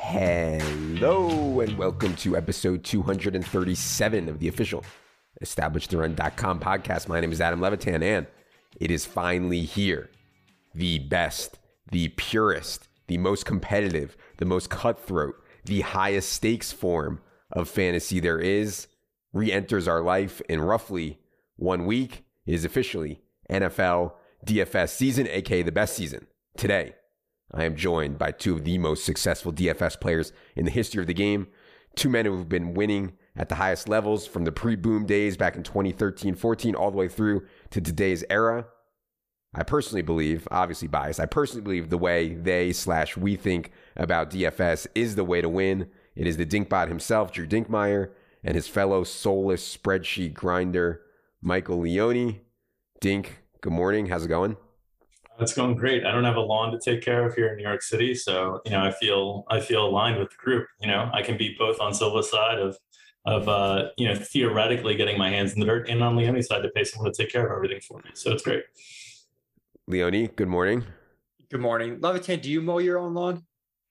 Hello and welcome to episode 237 of the official EstablishTheRun.com podcast. My name is Adam Levitan and it is finally here. The best, the purest, the most competitive, the most cutthroat, the highest stakes form of fantasy there is re-enters our life in roughly 1 week. It is officially NFL DFS season, aka the best season. Today, I am joined by two of the most successful DFS players in the history of the game. Two men who have been winning at the highest levels from the pre-boom days back in 2013-14 all the way through to today's era. I personally believe, obviously biased, I personally believe the way we think about DFS is the way to win. It is the Dinkbot himself, Drew Dinkmeyer, and his fellow soulless spreadsheet grinder, Michael Leone. Dink, good morning. How's it going? It's going great. I don't have a lawn to take care of here in New York City, so I feel aligned with the group. I can be both on Silva's side of theoretically getting my hands in the dirt, and on Leone's side to pay someone to take care of everything for me. So it's great. Leone, good morning. Good morning. Levitan, do you mow your own lawn?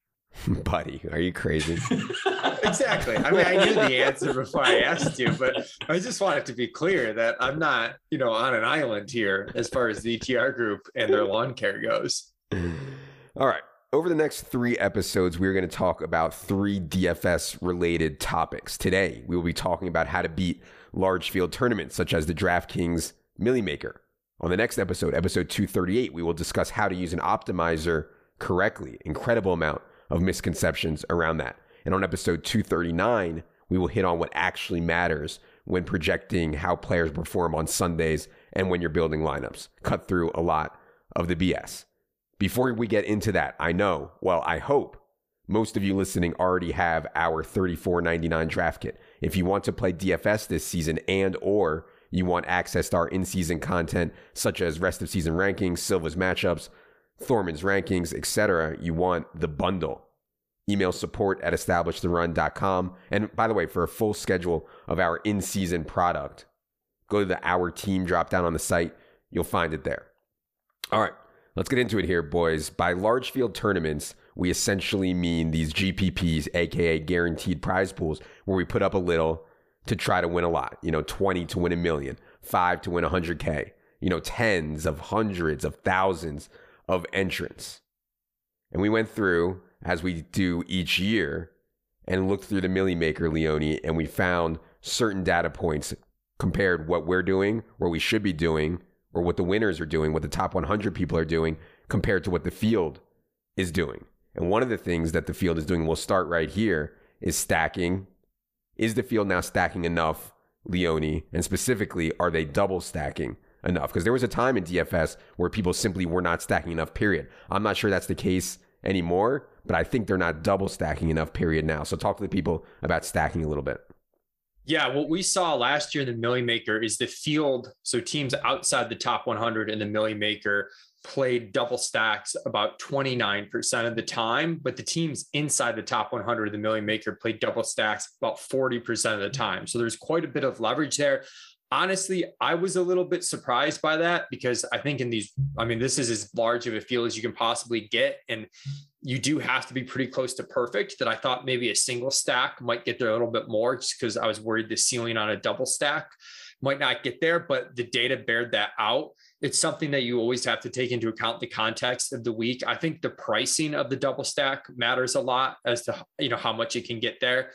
Buddy, are you crazy? Exactly. I mean, I knew the answer before I asked you, but I just wanted to be clear that I'm not, on an island here as far as the ETR group and their lawn care goes. All right. Over the next 3 episodes, we're going to talk about 3 DFS related topics. Today, we will be talking about how to beat large field tournaments such as the DraftKings Millie Maker. On the next episode, episode 238, we will discuss how to use an optimizer correctly. Incredible amount of misconceptions around that. And on episode 239, we will hit on what actually matters when projecting how players perform on Sundays and when you're building lineups. Cut through a lot of the BS. Before we get into that, I hope most of you listening already have our $34.99 draft kit. If you want to play DFS this season or you want access to our in-season content such as rest of season rankings, Silva's matchups, Thorman's rankings, etc., you want the bundle. Email support@EstablishTheRun.com. And by the way, for a full schedule of our in-season product, go to the Our Team drop down on the site. You'll find it there. All right, let's get into it here, boys. By large field tournaments, we essentially mean these GPPs, aka guaranteed prize pools, where we put up a little to try to win a lot. 20 to win $1 million, 5 to win 100K, tens of hundreds of thousands of entrants. And we went through, as we do each year, and looked through the Millie Maker, Leone, and we found certain data points compared what we're doing, what we should be doing, or what the winners are doing, what the top 100 people are doing, compared to what the field is doing. And one of the things that the field is doing, we'll start right here, is stacking. Is the field now stacking enough, Leone? And specifically, are they double stacking enough? Because there was a time in DFS where people simply were not stacking enough, period. I'm not sure that's the case anymore, but I think they're not double stacking enough, period, now. So talk to the people about stacking a little bit. Yeah, what we saw last year in the Millie Maker is the field, so teams outside the top 100 in the Millie Maker played double stacks about 29% of the time, but the teams inside the top 100 of the Millie Maker played double stacks about 40% of the time. So there's quite a bit of leverage there. Honestly, I was a little bit surprised by that because I think this is as large of a field as you can possibly get. And you do have to be pretty close to perfect, that I thought maybe a single stack might get there a little bit more just because I was worried the ceiling on a double stack might not get there, but the data bared that out. It's something that you always have to take into account the context of the week. I think the pricing of the double stack matters a lot as to, how much it can get there.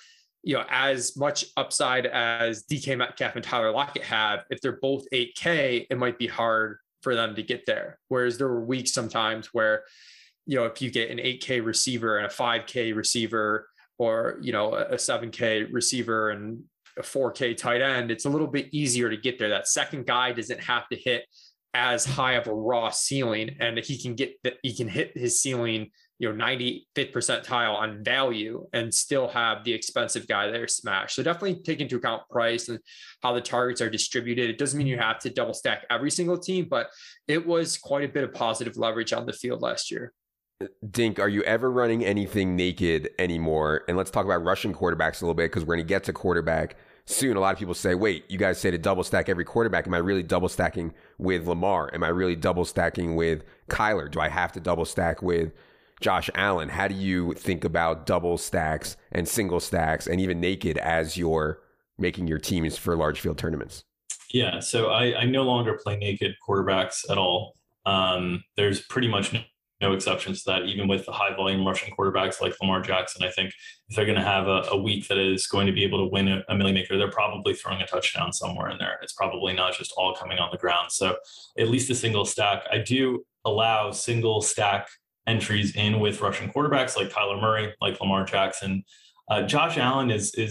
As much upside as DK Metcalf and Tyler Lockett have, if they're both 8K, it might be hard for them to get there. Whereas there were weeks sometimes where, if you get an 8K receiver and a 5K receiver, or, a 7K receiver and a 4K tight end, it's a little bit easier to get there. That second guy doesn't have to hit as high of a raw ceiling, and he can hit his ceiling, 95th percentile on value and still have the expensive guy there smash. So definitely take into account price and how the targets are distributed. It doesn't mean you have to double stack every single team, but it was quite a bit of positive leverage on the field last year. Dink, are you ever running anything naked anymore? And let's talk about rushing quarterbacks a little bit, because we're going to get to quarterback soon. A lot of people say, wait, you guys say to double stack every quarterback. Am I really double stacking with Lamar? Am I really double stacking with Kyler? Do I have to double stack with Josh Allen. How do you think about double stacks and single stacks and even naked as you're making your teams for large field tournaments? Yeah, so I no longer play naked quarterbacks at all. There's pretty much no exceptions to that, even with the high volume rushing quarterbacks like Lamar Jackson. I think if they're going to have a week that is going to be able to win a Millie Maker, they're probably throwing a touchdown somewhere in there. It's probably not just all coming on the ground. So at least a single stack. I do allow single stack entries in with rushing quarterbacks like Kyler Murray, like Lamar Jackson. Josh Allen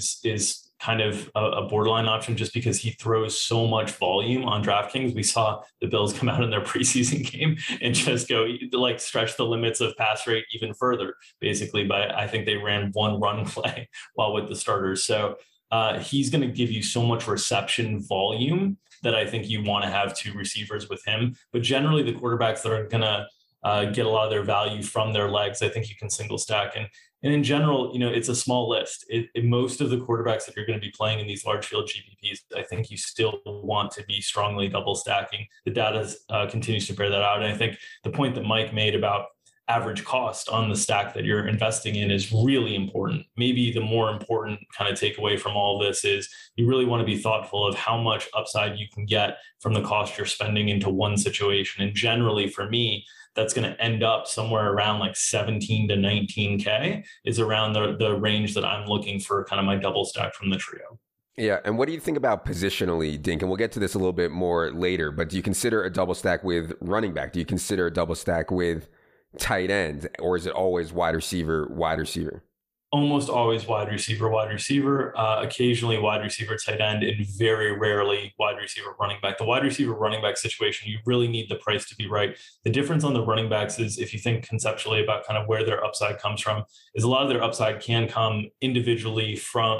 is kind of a borderline option just because he throws so much volume on DraftKings. We saw the Bills come out in their preseason game and just go like stretch the limits of pass rate even further, basically. But I think they ran one run play while with the starters. So he's going to give you so much reception volume that I think you want to have two receivers with him. But generally the quarterbacks that are going to get a lot of their value from their legs, I think you can single stack. And in general, it's a small list. Most of the quarterbacks that you're going to be playing in these large field GPPs, I think you still want to be strongly double stacking. The data continues to bear that out. And I think the point that Mike made about average cost on the stack that you're investing in is really important. Maybe the more important kind of takeaway from all of this is you really want to be thoughtful of how much upside you can get from the cost you're spending into one situation. And generally for me, that's going to end up somewhere around like 17 to 19K is around the range that I'm looking for kind of my double stack from the trio. Yeah. And what do you think about positionally, Dink? And we'll get to this a little bit more later, but do you consider a double stack with running back? Do you consider a double stack with tight end, or is it always wide receiver, wide receiver? Almost always wide receiver, occasionally wide receiver, tight end, and very rarely wide receiver, running back. The wide receiver, running back situation, you really need the price to be right. The difference on the running backs is, if you think conceptually about kind of where their upside comes from, is a lot of their upside can come individually from,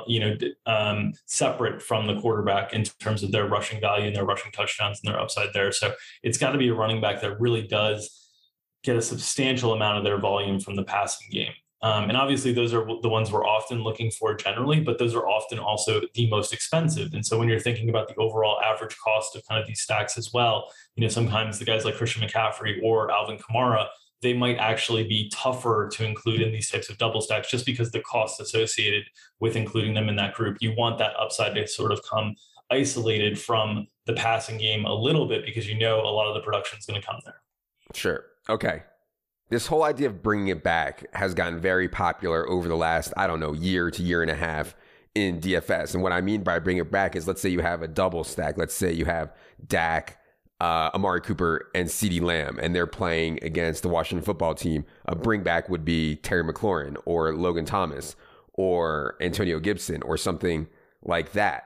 separate from the quarterback in terms of their rushing value and their rushing touchdowns and their upside there. So it's got to be a running back that really does get a substantial amount of their volume from the passing game. And obviously those are the ones we're often looking for generally, but those are often also the most expensive. And so when you're thinking about the overall average cost of kind of these stacks as well, sometimes the guys like Christian McCaffrey or Alvin Kamara, they might actually be tougher to include in these types of double stacks just because the cost associated with including them in that group. You want that upside to sort of come isolated from the passing game a little bit because a lot of the production is going to come there. Sure. Okay. This whole idea of bringing it back has gotten very popular over the last, year to year and a half in DFS. And what I mean by bring it back is, let's say you have a double stack. Let's say you have Dak, Amari Cooper, and CeeDee Lamb, and they're playing against the Washington football team. A bring back would be Terry McLaurin or Logan Thomas or Antonio Gibson or something like that.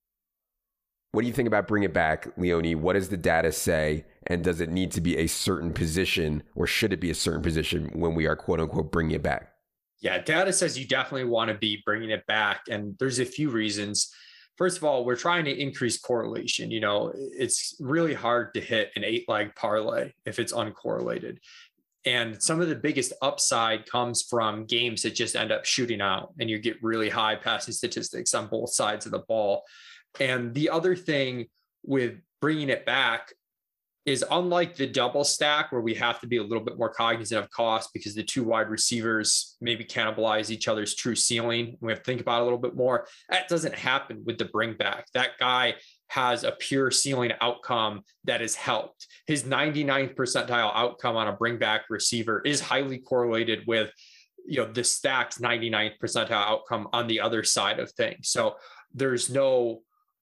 What do you think about bring it back, Leone? What does the data say? And does it need to be a certain position, or should it be a certain position when we are quote unquote bringing it back? Yeah, data says you definitely want to be bringing it back. And there's a few reasons. First of all, we're trying to increase correlation. It's really hard to hit an 8-leg parlay if it's uncorrelated. And some of the biggest upside comes from games that just end up shooting out, and you get really high passing statistics on both sides of the ball. And the other thing with bringing it back is, unlike the double stack where we have to be a little bit more cognizant of cost because the two wide receivers maybe cannibalize each other's true ceiling, we have to think about it a little bit more. That doesn't happen with the bring back. That guy has a pure ceiling outcome that is helped. His 99th percentile outcome on a bring back receiver is highly correlated with the stack's 99th percentile outcome on the other side of things. So there's no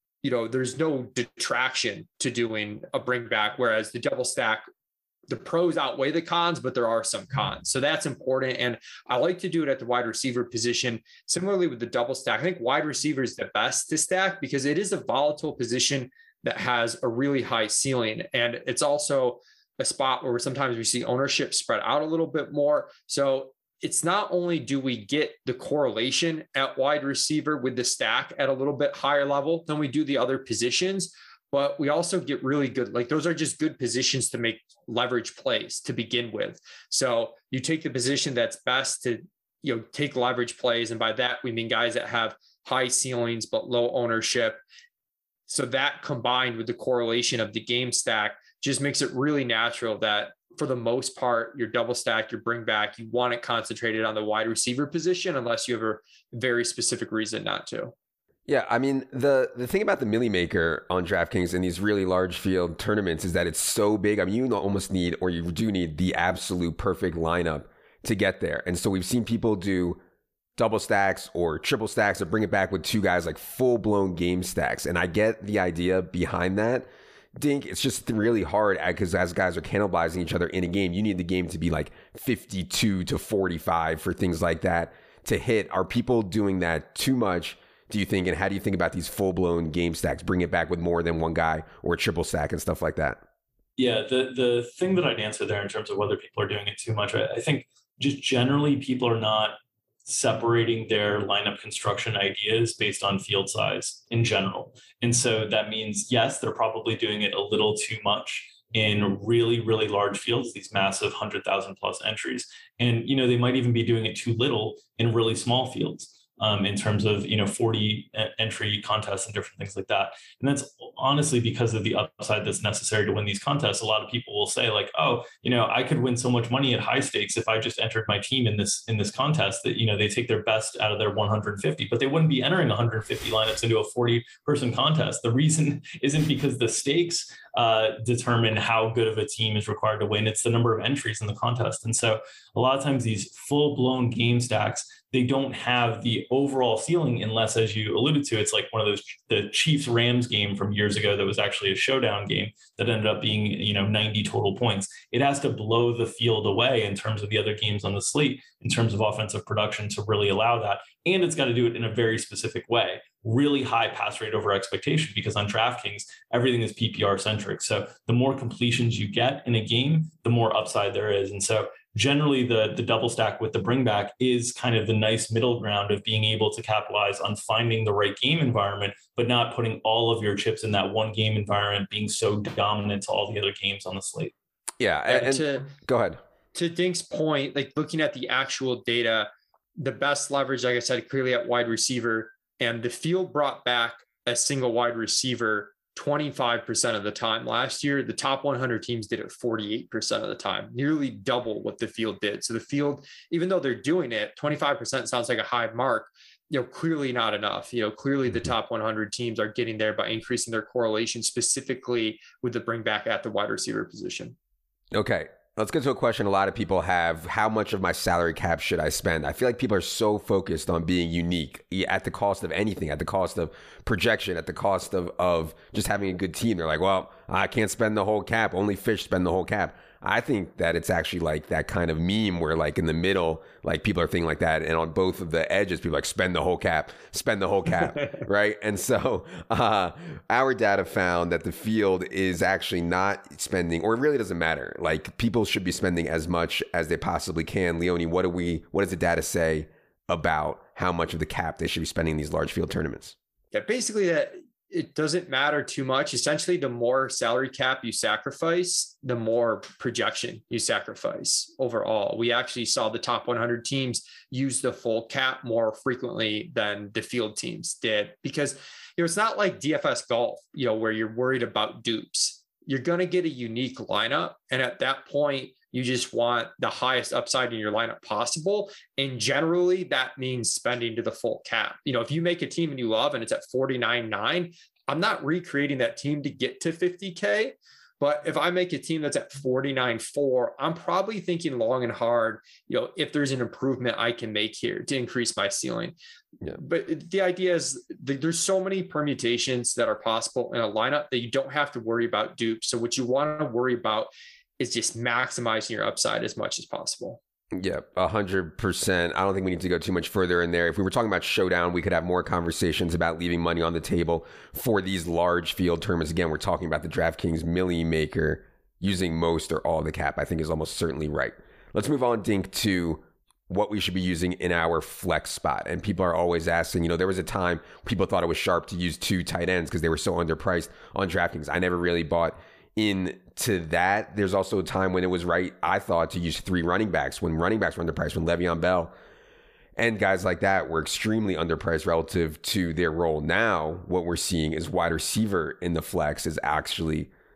detraction to doing a bring back, whereas the double stack, the pros outweigh the cons, but there are some cons. So that's important. And I like to do it at the wide receiver position. Similarly with the double stack, I think wide receiver is the best to stack because it is a volatile position that has a really high ceiling. And it's also a spot where sometimes we see ownership spread out a little bit more. So it's not only do we get the correlation at wide receiver with the stack at a little bit higher level than we do the other positions, but we also get really good. Like, those are just good positions to make leverage plays to begin with. So you take the position that's best to, take leverage plays. And by that, we mean guys that have high ceilings, but low ownership. So that combined with the correlation of the game stack just makes it really natural that for the most part, your double stack, your bring back, you want it concentrated on the wide receiver position unless you have a very specific reason not to. Yeah, I mean, the thing about the Millie Maker on DraftKings in these really large field tournaments is that it's so big. I mean, you almost need, or you do need, the absolute perfect lineup to get there. And so we've seen people do double stacks or triple stacks or bring it back with two guys, like full-blown game stacks. And I get the idea behind that. Dink, it's just really hard because as guys are cannibalizing each other in a game, you need the game to be like 52 to 45 for things like that to hit. Are people doing that too much, do you think? And how do you think about these full-blown game stacks? Bring it back with more than one guy or a triple stack and stuff like that? Yeah, the thing that I'd answer there in terms of whether people are doing it too much, I think just generally people are not separating their lineup construction ideas based on field size in general. And so that means, yes, they're probably doing it a little too much in really, really large fields, these massive 100,000 plus entries. And, they might even be doing it too little in really small fields. In terms of 40 entry contests and different things like that. And that's honestly because of the upside that's necessary to win these contests. A lot of people will say like, oh, I could win so much money at high stakes if I just entered my team in this contest that, they take their best out of their 150, but they wouldn't be entering 150 lineups into a 40-person contest. The reason isn't because the stakes determine how good of a team is required to win. It's the number of entries in the contest. And so a lot of times these full-blown game stacks, they don't have the overall ceiling unless, as you alluded to, it's like one of those, the Chiefs-Rams game from years ago that was actually a showdown game that ended up being, 90 total points. It has to blow the field away in terms of the other games on the slate, in terms of offensive production to really allow that. And it's got to do it in a very specific way. Really high pass rate over expectation, because on DraftKings, everything is PPR centric. So the more completions you get in a game, the more upside there is. And so generally the double stack with the bring back is kind of the nice middle ground of being able to capitalize on finding the right game environment, but not putting all of your chips in that one game environment, being so dominant to all the other games on the slate. Yeah. And go ahead. To Dink's point, like looking at the actual data, the best leverage, like I said, clearly at wide receiver, and the field brought back a single wide receiver 25% of the time last year. The top 100 teams did it 48% of the time, nearly double what the field did. So the field, even though they're doing it, 25% sounds like a high mark, clearly not enough. Clearly the top 100 teams are getting there by increasing their correlation, specifically with the bring back at the wide receiver position. Okay. Let's get to a question a lot of people have. How much of my salary cap should I spend? I feel like people are so focused on being unique at the cost of anything, at the cost of projection, at the cost of just having a good team. They're like, well, I can't spend the whole cap. Only fish spend the whole cap. I think that it's actually like that kind of meme where like in the middle, like people are thinking like that. And on both of the edges, people are like, spend the whole cap, right? And so our data found that the field is actually not spending, or it really doesn't matter. Like people should be spending as much as they possibly can. Leone, what does the data say about how much of the cap they should be spending in these large field tournaments? Yeah, basically that it doesn't matter too much. Essentially, the more salary cap you sacrifice, the more projection you sacrifice overall. We actually saw the top 100 teams use the full cap more frequently than the field teams did, because it's not like DFS golf, where you're worried about dupes. You're going to get a unique lineup. And at that point, you just want the highest upside in your lineup possible. And generally that means spending to the full cap. If you make a team and you love and it's at 49.9, I'm not recreating that team to get to 50K. But if I make a team that's at 49.4, I'm probably thinking long and hard, if there's an improvement I can make here to increase my ceiling. Yeah. But the idea is there's so many permutations that are possible in a lineup that you don't have to worry about dupes. So what you want to worry about is just maximizing your upside as much as possible. Yeah, 100%. I don't think we need to go too much further in there. If we were talking about showdown, we could have more conversations about leaving money on the table for these large field tournaments. Again, we're talking about the DraftKings Millie Maker using most or all of the cap, I think is almost certainly right. Let's move on, Dink, to what we should be using in our flex spot. And people are always asking, there was a time people thought it was sharp to use 2 tight ends because they were so underpriced on DraftKings. I never really bought into that. There's also a time when it was right, I thought, to use 3 running backs when running backs were underpriced, when Le'Veon Bell and guys like that were extremely underpriced relative to their role. Now, what we're seeing is wide receiver in the flex is actually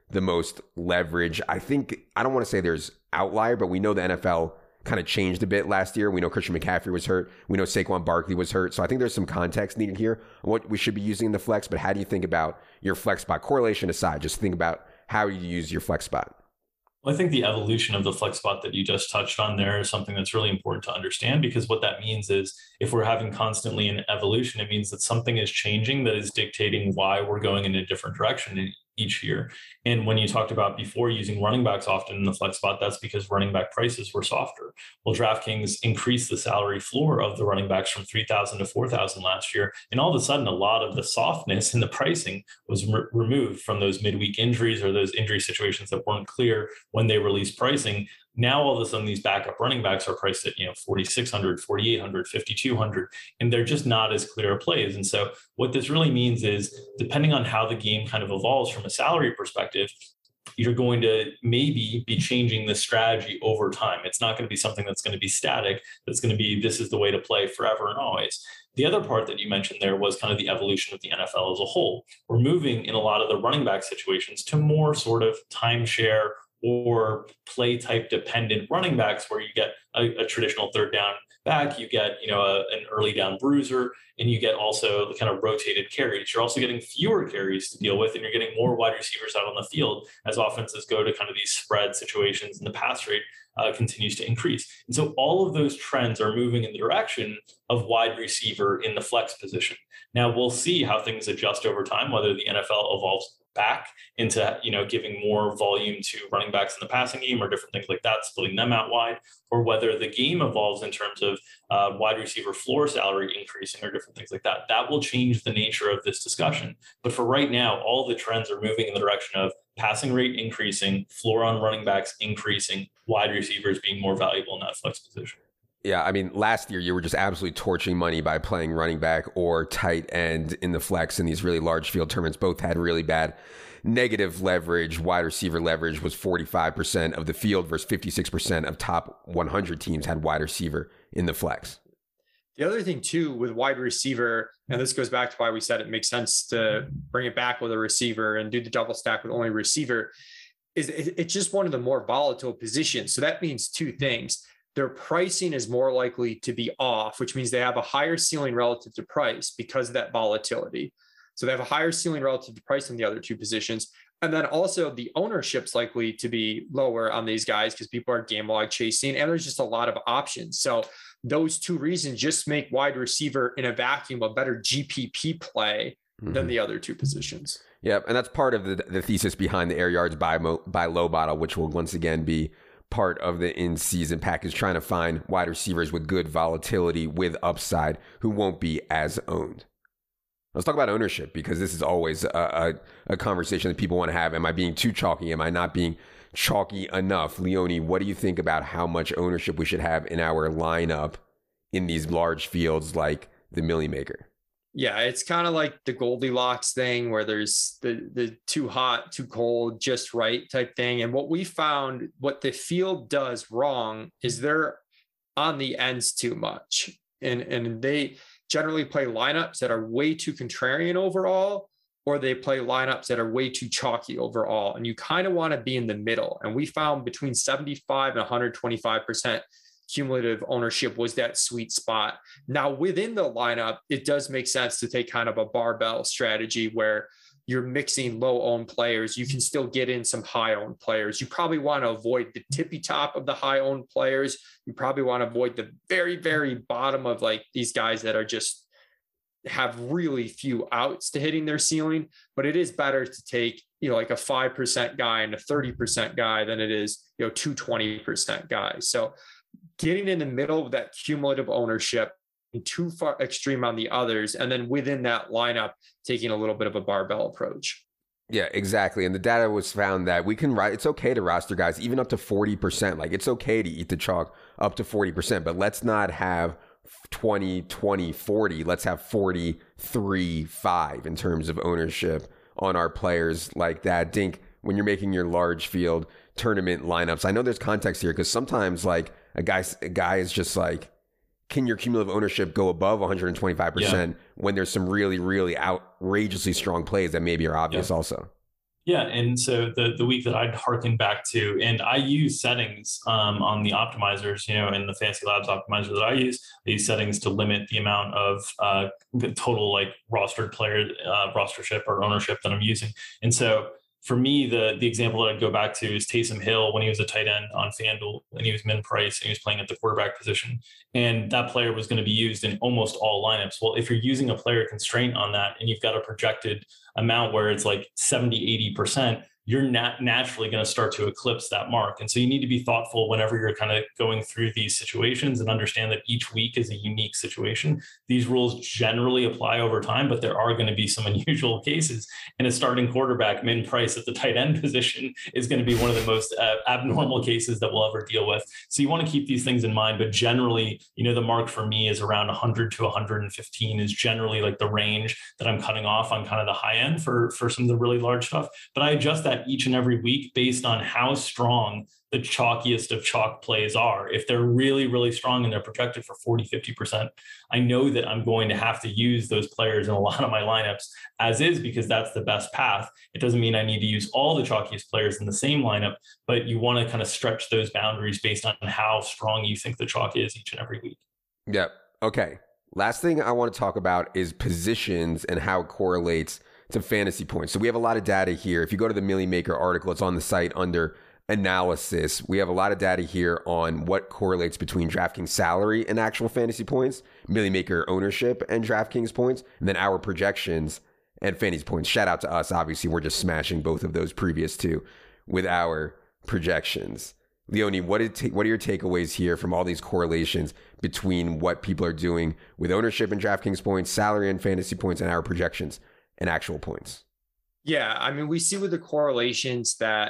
the most leverage. I don't want to say there's outlier, but we know the NFL kind of changed a bit last year. We know Christian McCaffrey was hurt. We know Saquon Barkley was hurt. So I think there's some context needed here on what we should be using in the flex. But how do you think about your flex spot? Correlation aside, just think about how you use your flex spot. Well, I think the evolution of the flex spot that you just touched on there is something that's really important to understand, because what that means is if we're having constantly an evolution, it means that something is changing that is dictating why we're going in a different direction each year. And when you talked about before using running backs often in the flex spot, that's because running back prices were softer. Well, DraftKings increased the salary floor of the running backs from 3,000 to 4,000 last year. And all of a sudden, a lot of the softness in the pricing was removed from those midweek injuries or those injury situations that weren't clear when they released pricing. Now, all of a sudden, these backup running backs are priced at 4,600, 4,800, 5,200, and they're just not as clear plays. And so what this really means is, depending on how the game kind of evolves from a salary perspective, you're going to maybe be changing the strategy over time. It's not going to be something that's going to be static. That's going to be, this is the way to play forever and always. The other part that you mentioned there was kind of the evolution of the NFL as a whole. We're moving in a lot of the running back situations to more sort of timeshare or play type dependent running backs, where you get a traditional third down back, you get an early down bruiser, and you get also the kind of rotated carries. You're also getting fewer carries to deal with, and you're getting more wide receivers out on the field as offenses go to kind of these spread situations, and the pass rate continues to increase. And so all of those trends are moving in the direction of wide receiver in the flex position. Now we'll see how things adjust over time, whether the NFL evolves back into giving more volume to running backs in the passing game or different things like that, splitting them out wide, or whether the game evolves in terms of wide receiver floor salary increasing or different things like that. That will change the nature of this discussion. But for right now, all the trends are moving in the direction of passing rate increasing, floor on running backs increasing, wide receivers being more valuable in that flex position. Yeah, I mean, last year you were just absolutely torching money by playing running back or tight end in the flex in these really large field tournaments. Both had really bad negative leverage. Wide receiver leverage was 45% of the field versus 56% of top 100 teams had wide receiver in the flex. The other thing too with wide receiver, and this goes back to why we said it makes sense to bring it back with a receiver and do the double stack with only receiver, is it's just one of the more volatile positions. So that means two things. Their pricing is more likely to be off, which means they have a higher ceiling relative to price because of that volatility. So they have a higher ceiling relative to price than the other two positions. And then also the ownership's likely to be lower on these guys because people are game log chasing, and there's just a lot of options. So those two reasons just make wide receiver in a vacuum a better GPP play than the other two positions. Yep, and that's part of the thesis behind the air yards by low bottle, which will once again be part of the in-season package, trying to find wide receivers with good volatility, with upside, who won't be as owned. Let's talk about ownership, because this is always a conversation that people want to have. Am I being too chalky? Am I not being chalky enough? Leone, what do you think about how much ownership we should have in our lineup in these large fields like the Millie Maker? Yeah, it's kind of like the Goldilocks thing where there's the too hot, too cold, just right type thing. And what we found, what the field does wrong is they're on the ends too much. And they generally play lineups that are way too contrarian overall, or they play lineups that are way too chalky overall. And you kind of want to be in the middle. And we found between 75 and 125% cumulative ownership was that sweet spot. Now within the lineup, it does make sense to take kind of a barbell strategy where you're mixing low owned players. You can still get in some high owned players. You probably want to avoid the tippy top of the high owned players. You probably want to avoid the very, very bottom of like these guys that are just have really few outs to hitting their ceiling. But it is better to take, like a 5% guy and a 30% guy than it is, 220% guys. So getting in the middle of that cumulative ownership and too far extreme on the others. And then within that lineup, taking a little bit of a barbell approach. Yeah, exactly. And the data was found that it's okay to roster guys even up to 40%. Like it's okay to eat the chalk up to 40%, but let's not have 20, 20, 40. Let's have 43, 5 in terms of ownership on our players like that. Dink, when you're making your large field tournament lineups, I know there's context here because sometimes like a guy is just like, can your cumulative ownership go above 125% when there's some really, really outrageously strong plays that maybe are obvious also? Yeah, and so the week that I'd harken back to, and I use settings on the optimizers, in the Fantasy Labs optimizer that I use settings to limit the amount of the total like rostered player rostership or ownership that I'm using. And so for me, the example that I'd go back to is Taysom Hill when he was a tight end on FanDuel and he was min price and he was playing at the quarterback position. And that player was going to be used in almost all lineups. Well, if you're using a player constraint on that and you've got a projected amount where it's like 70, 80%, you're not naturally going to start to eclipse that mark. And so you need to be thoughtful whenever you're kind of going through these situations and understand that each week is a unique situation. These rules generally apply over time, but there are going to be some unusual cases. And a starting quarterback min price at the tight end position is going to be one of the most abnormal cases that we'll ever deal with. So you want to keep these things in mind, but generally, the mark for me is around 100 to 115 is generally like the range that I'm cutting off on kind of the high end for some of the really large stuff. But I adjust that each and every week based on how strong the chalkiest of chalk plays are. If they're really, really strong and they're projected for 40, 50%, I know that I'm going to have to use those players in a lot of my lineups as is, because that's the best path. It doesn't mean I need to use all the chalkiest players in the same lineup, but you want to kind of stretch those boundaries based on how strong you think the chalk is each and every week. Yep. Okay. Last thing I want to talk about is positions and how it correlates to fantasy points. So we have a lot of data here. If you go to the Millie Maker article, it's on the site under analysis. We have a lot of data here on what correlates between DraftKings salary and actual fantasy points, Millie Maker ownership and DraftKings points, and then our projections and fantasy points. Shout out to us. Obviously, we're just smashing both of those previous two with our projections. Leone, what are your takeaways here from all these correlations between what people are doing with ownership and DraftKings points, salary and fantasy points, and our projections and actual points? Yeah, I mean, we see with the correlations that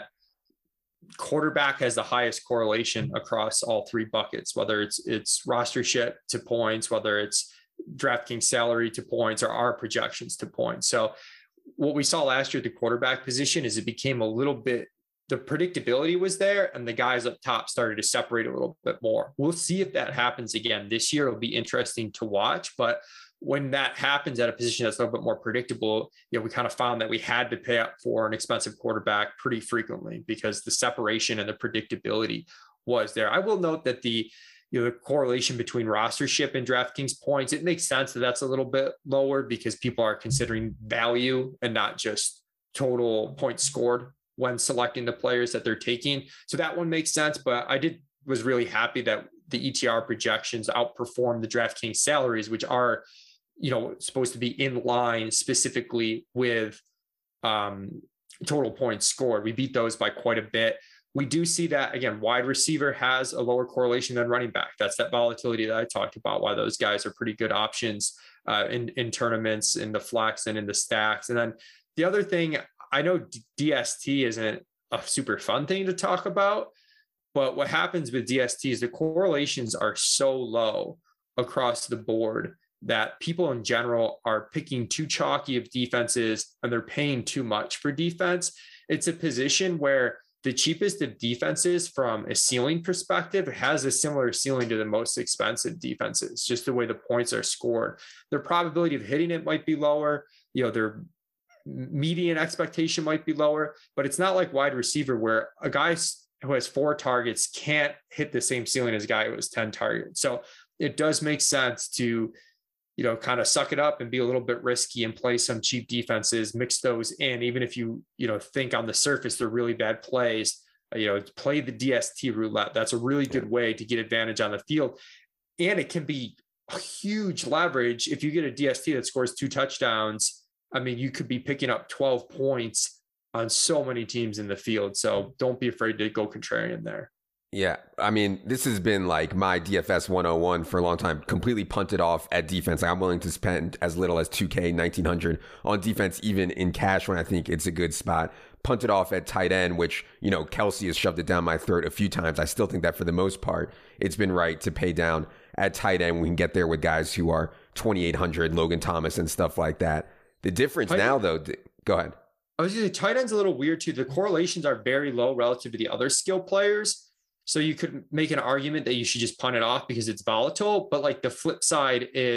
quarterback has the highest correlation across all three buckets, whether it's rostership to points, whether it's DraftKings salary to points, or our projections to points. So what we saw last year at the quarterback position is it became a little bit, the predictability was there and the guys up top started to separate a little bit more. We'll see if that happens again this year. It'll be interesting to watch, but when that happens at a position that's a little bit more predictable, we kind of found that we had to pay up for an expensive quarterback pretty frequently because the separation and the predictability was there. I will note that the correlation between rostership and DraftKings points, it makes sense that that's a little bit lower because people are considering value and not just total points scored when selecting the players that they're taking. So that one makes sense, but was really happy that the ETR projections outperformed the DraftKings salaries, which are supposed to be in line specifically with total points scored. We beat those by quite a bit. We do see that, again, wide receiver has a lower correlation than running back. That's that volatility that I talked about, why those guys are pretty good options in tournaments, in the flex and in the stacks. And then the other thing, I know DST isn't a super fun thing to talk about, but what happens with DST is the correlations are so low across the board that people in general are picking too chalky of defenses and they're paying too much for defense. It's a position where the cheapest of defenses from a ceiling perspective has a similar ceiling to the most expensive defenses, just the way the points are scored. Their probability of hitting it might be lower. Their median expectation might be lower, but it's not like wide receiver where a guy who has 4 targets can't hit the same ceiling as a guy who has 10 targets. So it does make sense to kind of suck it up and be a little bit risky and play some cheap defenses, mix those in, even if you think on the surface they're really bad plays, play the DST roulette. That's a really good way to get advantage on the field. And it can be a huge leverage. If you get a DST that scores 2 touchdowns, I mean, you could be picking up 12 points on so many teams in the field. So don't be afraid to go contrarian there. Yeah, I mean, this has been like my DFS 101 for a long time, completely punted off at defense. Like, I'm willing to spend as little as $2,000, $1,900 on defense, even in cash when I think it's a good spot. Punted off at tight end, which, Kelsey has shoved it down my throat a few times. I still think that for the most part, it's been right to pay down at tight end. We can get there with guys who are 2,800, Logan Thomas and stuff like that. The difference now, though, go ahead. I was going to say tight end's a little weird too. The correlations are very low relative to the other skill players. So you could make an argument that you should just punt it off because it's volatile. But like the flip side is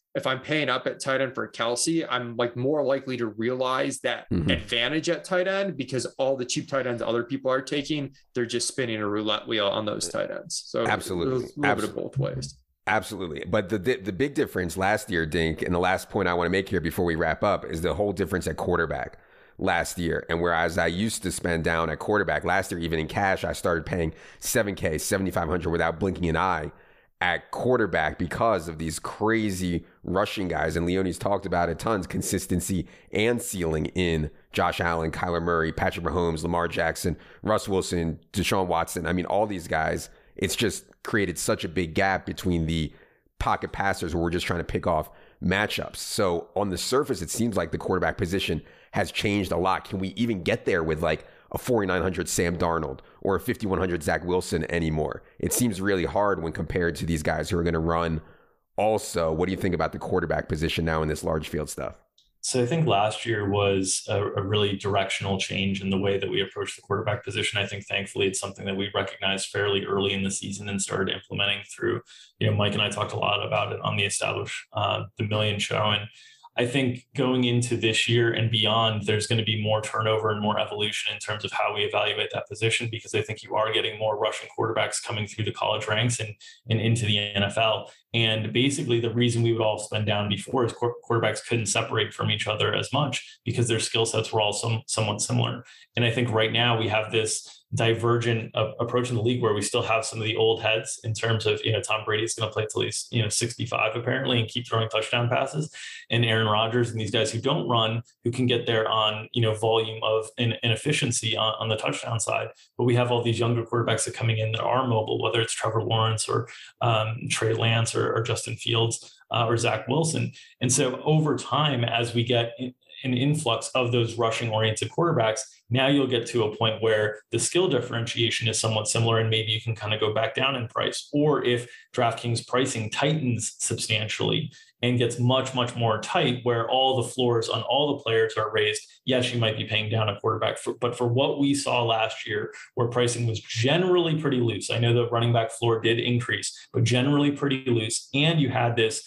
if I'm paying up at tight end for Kelsey, I'm like more likely to realize that advantage at tight end, because all the cheap tight ends other people are taking, they're just spinning a roulette wheel on those tight ends. So absolutely, a little bit of both ways. Absolutely. But the big difference last year, Dink, and the last point I want to make here before we wrap up, is the whole difference at quarterback last year. And whereas I used to spend down at quarterback last year, even in cash, I started paying $7K, $7,500 without blinking an eye at quarterback because of these crazy rushing guys. And Leone's talked about it tons, consistency and ceiling in Josh Allen, Kyler Murray, Patrick Mahomes, Lamar Jackson, Russ Wilson, Deshaun Watson. I mean, all these guys, it's just created such a big gap between the pocket passers where we're just trying to pick off matchups. So on the surface, it seems like the quarterback position has changed a lot. Can we even get there with like a 4,900 Sam Darnold or a 5,100 Zach Wilson anymore? It seems really hard when compared to these guys who are going to run. Also, what do you think about the quarterback position now in this large field stuff? So I think last year was a really directional change in the way that we approach the quarterback position. I think thankfully it's something that we recognized fairly early in the season and started implementing through, Mike and I talked a lot about it on the Establish the Million show. And I think going into this year and beyond, there's going to be more turnover and more evolution in terms of how we evaluate that position, because I think you are getting more rushing quarterbacks coming through the college ranks and into the NFL. And basically the reason we would all spend down before is quarterbacks couldn't separate from each other as much because their skill sets were all somewhat similar. And I think right now we have this divergent approach in the league where we still have some of the old heads in terms of, Tom Brady's going to play till he's, 65 apparently and keep throwing touchdown passes, and Aaron Rodgers and these guys who don't run, who can get there on, volume of and efficiency on the touchdown side. But we have all these younger quarterbacks that are coming in that are mobile, whether it's Trevor Lawrence or Trey Lance or Justin Fields or Zach Wilson. And so over time, as we get an influx of those rushing oriented quarterbacks, now you'll get to a point where the skill differentiation is somewhat similar and maybe you can kind of go back down in price. Or if DraftKings pricing tightens substantially and gets much, much more tight, where all the floors on all the players are raised, yes, you might be paying down a quarterback. But for what we saw last year, where pricing was generally pretty loose, I know the running back floor did increase, but generally pretty loose. And you had this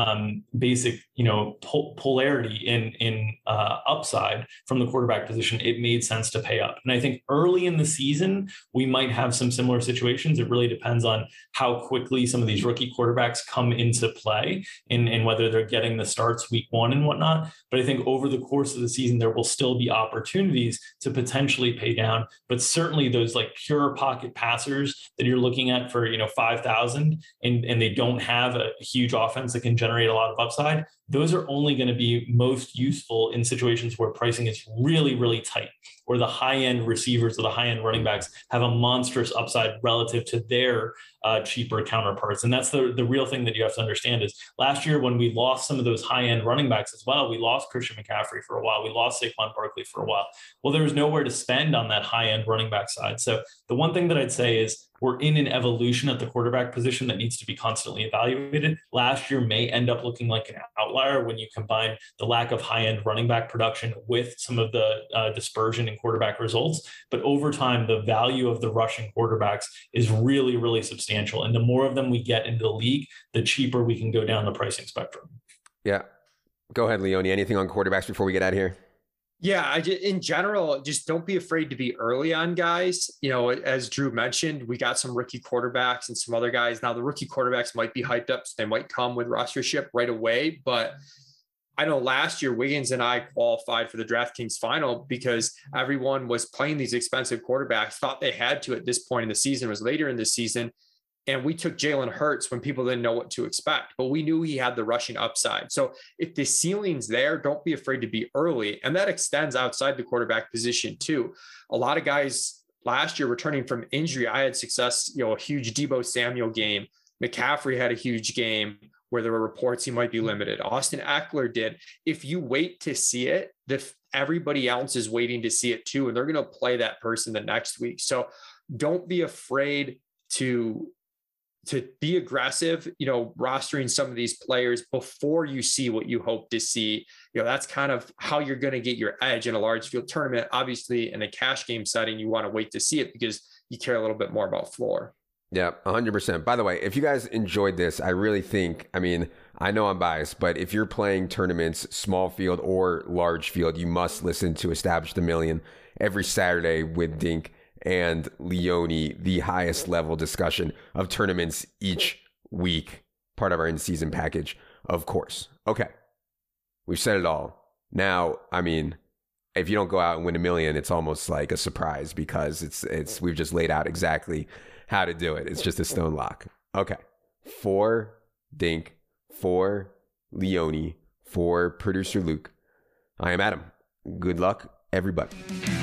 basic, polarity in upside from the quarterback position, it made sense to pay up. And I think early in the season, we might have some similar situations. It really depends on how quickly some of these rookie quarterbacks come into play and whether they're getting the starts week one and whatnot. But I think over the course of the season, there will still be opportunities to potentially pay down. But certainly those like pure pocket passers that you're looking at for, 5,000 and they don't have a huge offense that can generate a lot of upside, those are only going to be most useful in situations where pricing is really, really tight, or the high-end receivers or the high-end running backs have a monstrous upside relative to their cheaper counterparts. And that's the real thing that you have to understand is last year when we lost some of those high-end running backs as well, we lost Christian McCaffrey for a while, we lost Saquon Barkley for a while. Well, there was nowhere to spend on that high-end running back side. So the one thing that I'd say is we're in an evolution at the quarterback position that needs to be constantly evaluated. Last year may end up looking like an outlier when you combine the lack of high-end running back production with some of the dispersion in quarterback results. But over time, the value of the rushing quarterbacks is really, really substantial. And the more of them we get into the league, the cheaper we can go down the pricing spectrum. Yeah. Go ahead, Leone. Anything on quarterbacks before we get out of here? Yeah, in general, just don't be afraid to be early on guys. As Drew mentioned, we got some rookie quarterbacks and some other guys. Now, the rookie quarterbacks might be hyped up, so they might come with rostership right away. But I know last year, Wiggins and I qualified for the DraftKings final because everyone was playing these expensive quarterbacks, thought they had to at this point in the season, was later in the season. And we took Jalen Hurts when people didn't know what to expect, but we knew he had the rushing upside. So if the ceiling's there, don't be afraid to be early. And that extends outside the quarterback position too. A lot of guys last year returning from injury, I had success, a huge Deebo Samuel game. McCaffrey had a huge game where there were reports he might be limited. Austin Eckler did. If you wait to see it, everybody else is waiting to see it too. And they're going to play that person the next week. So don't be afraid to be aggressive, rostering some of these players before you see what you hope to see. That's kind of how you're going to get your edge in a large field tournament. Obviously, in a cash game setting, you want to wait to see it because you care a little bit more about floor. Yeah, 100%. By the way, if you guys enjoyed this, I really think, I mean, I know I'm biased, but if you're playing tournaments, small field or large field, you must listen to Establish the Million every Saturday with Dink and Leone, the highest level discussion of tournaments each week, part of our in-season package, of course. Okay, we've said it all. Now, I mean, if you don't go out and win $1 million, it's almost like a surprise because we've just laid out exactly how to do it. It's just a stone lock. Okay. For Dink, for Leone, for producer Luke, I am Adam. Good luck, everybody.